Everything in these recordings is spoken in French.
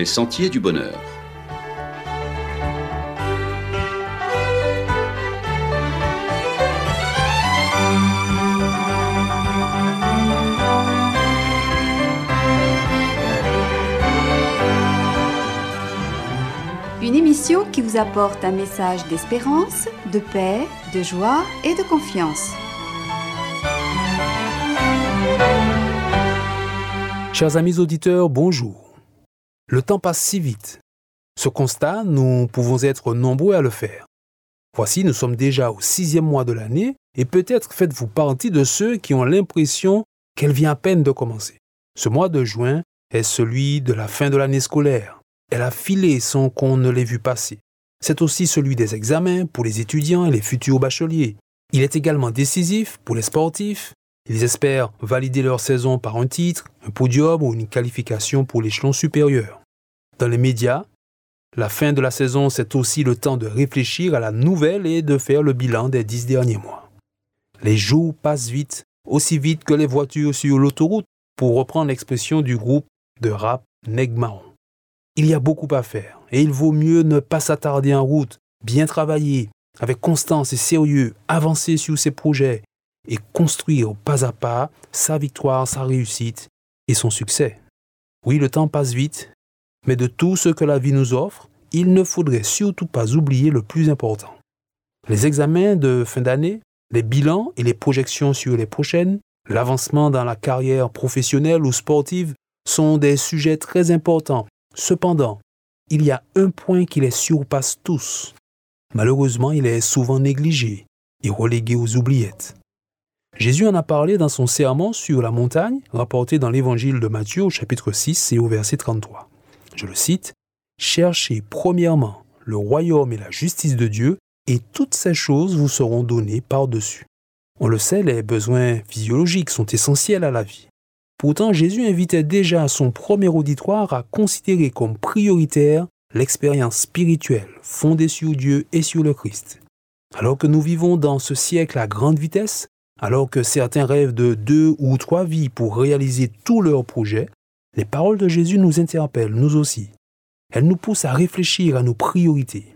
les sentiers du bonheur. Une émission qui vous apporte un message d'espérance, de paix, de joie et de confiance. Chers amis auditeurs, bonjour. Le temps passe si vite. Ce constat, nous pouvons être nombreux à le faire. Voici, nous sommes déjà au 6e mois de l'année et peut-être faites-vous partie de ceux qui ont l'impression qu'elle vient à peine de commencer. Ce mois de juin est celui de la fin de l'année scolaire. Elle a filé sans qu'on ne l'ait vu passer. C'est aussi celui des examens pour les étudiants et les futurs bacheliers. Il est également décisif pour les sportifs. Ils espèrent valider leur saison par un titre, un podium ou une qualification pour l'échelon supérieur. Dans les médias, la fin de la saison, c'est aussi le temps de réfléchir à la nouvelle et de faire le bilan des 10 derniers mois. Les jours passent vite, aussi vite que les voitures sur l'autoroute, pour reprendre l'expression du groupe de rap Neg Marron. Il y a beaucoup à faire et il vaut mieux ne pas s'attarder en route, bien travailler, avec constance et sérieux, avancer sur ses projets et construire pas à pas sa victoire, sa réussite et son succès. Oui, le temps passe vite, mais de tout ce que la vie nous offre, il ne faudrait surtout pas oublier le plus important. Les examens de fin d'année, les bilans et les projections sur les prochaines, l'avancement dans la carrière professionnelle ou sportive sont des sujets très importants. Cependant, il y a un point qui les surpasse tous. Malheureusement, il est souvent négligé et relégué aux oubliettes. Jésus en a parlé dans son sermon sur la montagne, rapporté dans l'évangile de Matthieu au chapitre 6 et au verset 33. Je le cite, « Cherchez premièrement le royaume et la justice de Dieu, et toutes ces choses vous seront données par-dessus. » On le sait, les besoins physiologiques sont essentiels à la vie. Pourtant, Jésus invitait déjà son premier auditoire à considérer comme prioritaire l'expérience spirituelle fondée sur Dieu et sur le Christ. Alors que nous vivons dans ce siècle à grande vitesse, alors que certains rêvent de 2 ou 3 vies pour réaliser tous leurs projets, les paroles de Jésus nous interpellent, nous aussi. Elles nous poussent à réfléchir à nos priorités.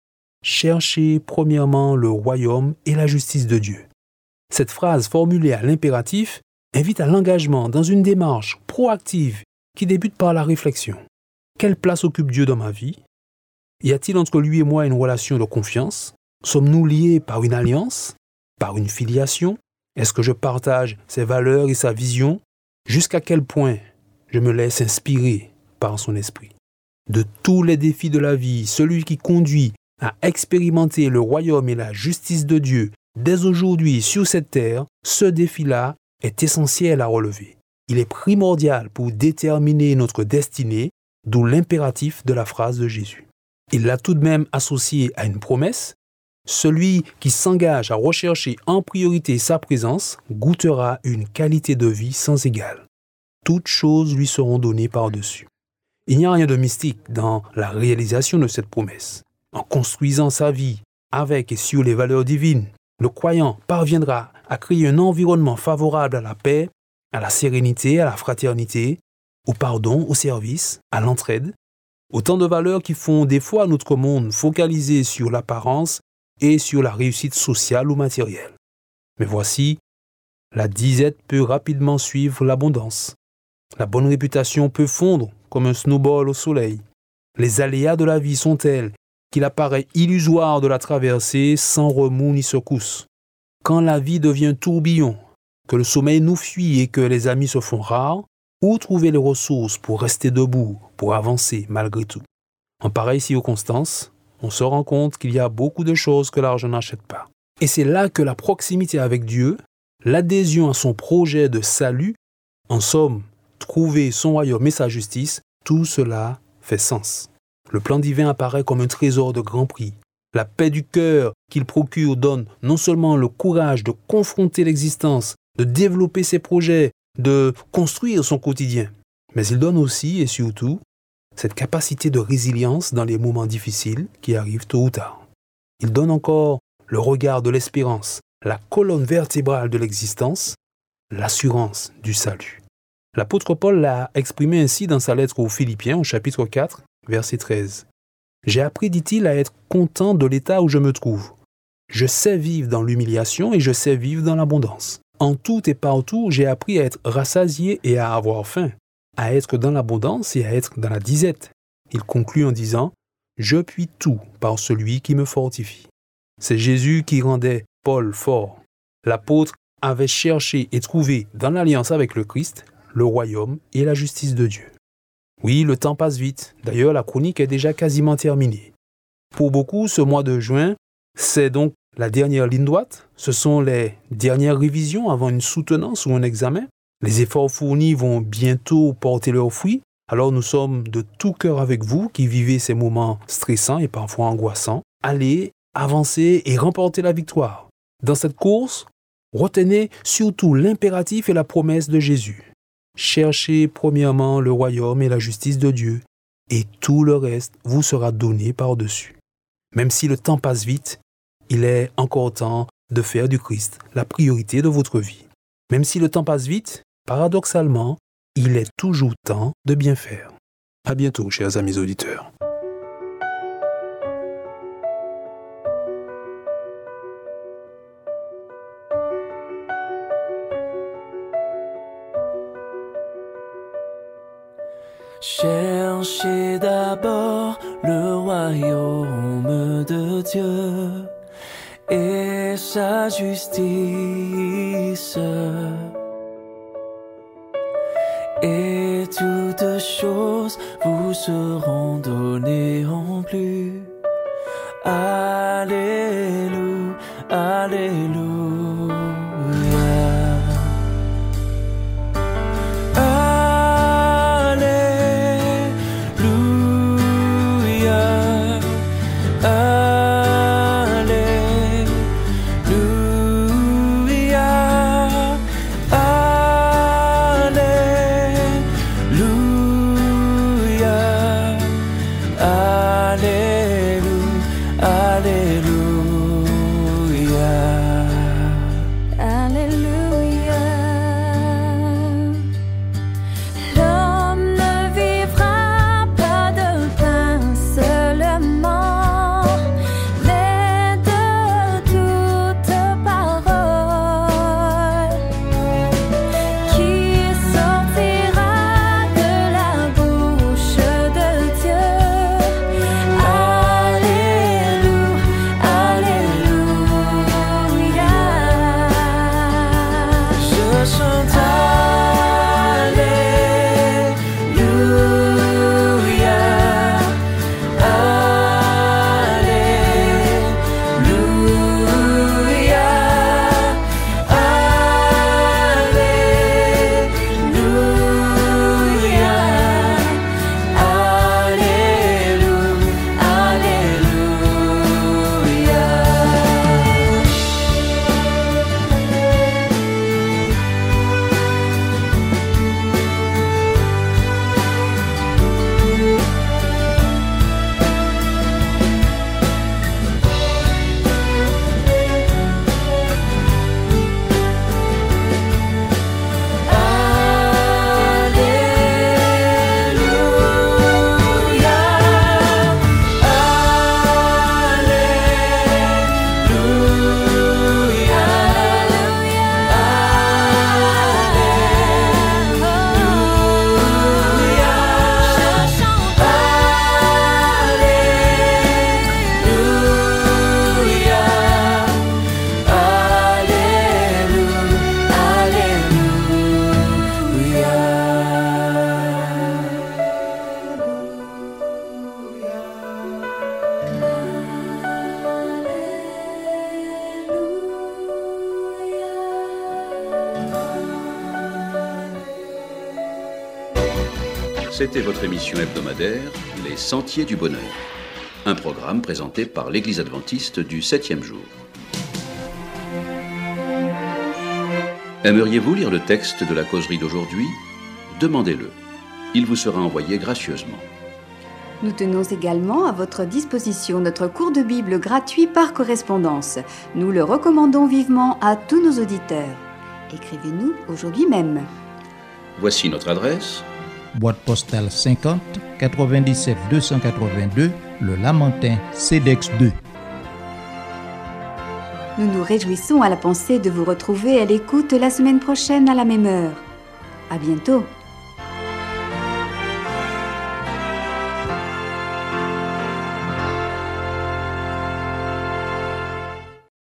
Cherchez premièrement le royaume et la justice de Dieu. Cette phrase formulée à l'impératif invite à l'engagement dans une démarche proactive qui débute par la réflexion. Quelle place occupe Dieu dans ma vie? Y a-t-il entre lui et moi une relation de confiance? Sommes-nous liés par une alliance? Par une filiation? Est-ce que je partage ses valeurs et sa vision? Jusqu'à quel point je me laisse inspirer par son esprit? De tous les défis de la vie, celui qui conduit à expérimenter le royaume et la justice de Dieu dès aujourd'hui sur cette terre, ce défi-là est essentiel à relever. Il est primordial pour déterminer notre destinée, d'où l'impératif de la phrase de Jésus. Il l'a tout de même associé à une promesse. Celui qui s'engage à rechercher en priorité sa présence goûtera une qualité de vie sans égale. Toutes choses lui seront données par-dessus. Il n'y a rien de mystique dans la réalisation de cette promesse. En construisant sa vie avec et sur les valeurs divines, le croyant parviendra à créer un environnement favorable à la paix, à la sérénité, à la fraternité, au pardon, au service, à l'entraide. Autant de valeurs qui font des fois notre monde focalisé sur l'apparence et sur la réussite sociale ou matérielle. Mais voici, la disette peut rapidement suivre l'abondance. La bonne réputation peut fondre comme un snowball au soleil. Les aléas de la vie sont tels qu'il apparaît illusoire de la traverser sans remous ni secousse. Quand la vie devient tourbillon, que le sommeil nous fuit et que les amis se font rares, où trouver les ressources pour rester debout, pour avancer malgré tout? En pareille circonstance, on se rend compte qu'il y a beaucoup de choses que l'argent n'achète pas. Et c'est là que la proximité avec Dieu, l'adhésion à son projet de salut, en somme, trouver son royaume et sa justice, tout cela fait sens. Le plan divin apparaît comme un trésor de grand prix. La paix du cœur qu'il procure donne non seulement le courage de confronter l'existence, de développer ses projets, de construire son quotidien, mais il donne aussi et surtout cette capacité de résilience dans les moments difficiles qui arrivent tôt ou tard. Il donne encore le regard de l'espérance, la colonne vertébrale de l'existence, l'assurance du salut. L'apôtre Paul l'a exprimé ainsi dans sa lettre aux Philippiens au chapitre 4, verset 13. « J'ai appris, dit-il, à être content de l'état où je me trouve. Je sais vivre dans l'humiliation et je sais vivre dans l'abondance. En tout et partout, j'ai appris à être rassasié et à avoir faim, à être dans l'abondance et à être dans la disette. » Il conclut en disant « Je puis tout par celui qui me fortifie. » C'est Jésus qui rendait Paul fort. L'apôtre avait cherché et trouvé dans l'alliance avec le Christ le royaume et la justice de Dieu. Oui, le temps passe vite. D'ailleurs, la chronique est déjà quasiment terminée. Pour beaucoup, ce mois de juin, c'est donc la dernière ligne droite. Ce sont les dernières révisions avant une soutenance ou un examen. Les efforts fournis vont bientôt porter leurs fruits. Alors nous sommes de tout cœur avec vous qui vivez ces moments stressants et parfois angoissants. Allez, avancez et remportez la victoire. Dans cette course, retenez surtout l'impératif et la promesse de Jésus. Cherchez premièrement le royaume et la justice de Dieu, et tout le reste vous sera donné par-dessus. Même si le temps passe vite, il est encore temps de faire du Christ la priorité de votre vie. Même si le temps passe vite, paradoxalement, il est toujours temps de bien faire. À bientôt, chers amis auditeurs. Cherchez d'abord le royaume de Dieu et sa justice, et toutes choses vous seront données en plus. Alléluia, alléluia. C'était votre émission hebdomadaire, Les Sentiers du Bonheur. Un programme présenté par l'Église adventiste du 7e jour. Aimeriez-vous lire le texte de la causerie d'aujourd'hui ? Demandez-le. Il vous sera envoyé gracieusement. Nous tenons également à votre disposition notre cours de Bible gratuit par correspondance. Nous le recommandons vivement à tous nos auditeurs. Écrivez-nous aujourd'hui même. Voici notre adresse. Boîte postale 50 97 282, Le Lamentin, CEDEX 2. Nous nous réjouissons à la pensée de vous retrouver à l'écoute la semaine prochaine à la même heure. À bientôt.